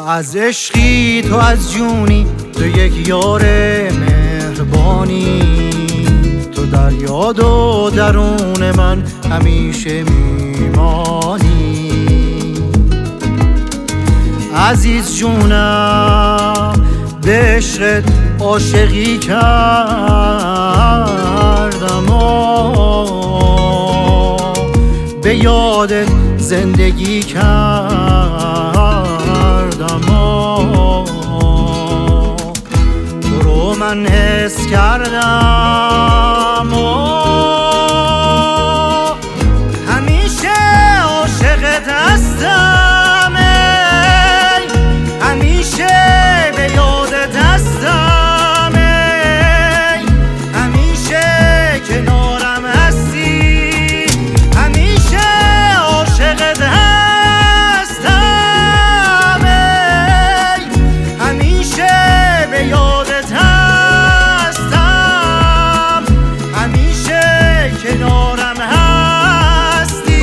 از عشقی، تو از جونی، تو یک یار مهربانی. تو در یاد و درون من همیشه میمانی. عزیز جونم به عشقت عاشقی کردم و به یادت زندگی کردم و تو رو من حس کردم و همیشه عاشقت هستم، همیشه به یادت هستم، همیشه کنارم هستی، همیشه عاشقت هستم، همیشه به یادت هستم، همیشه کنارم هستی.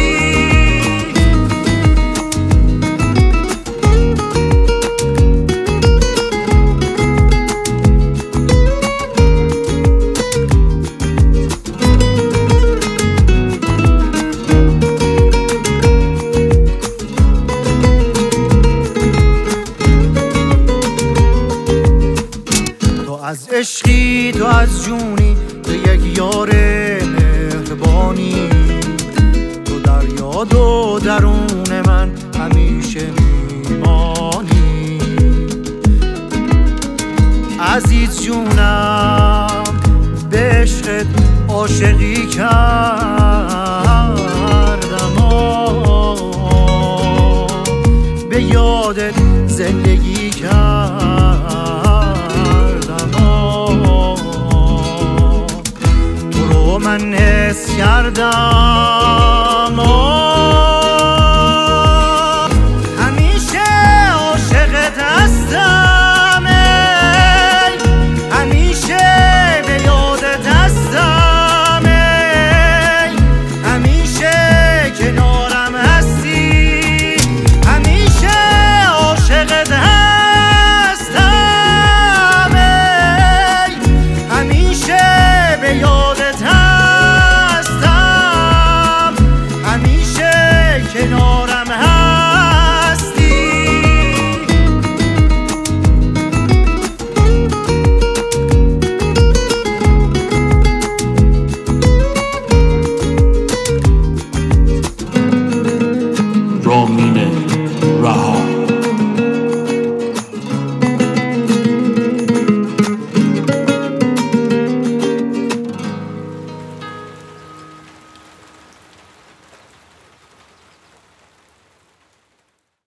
از عشقی، تو از جونی، تو یک یار مهربانی. تو در یاد و درون من همیشه میمانی. عزیز جونم به عشقت عاشقی کردم و به یادت زندگی کردم. من حس کردم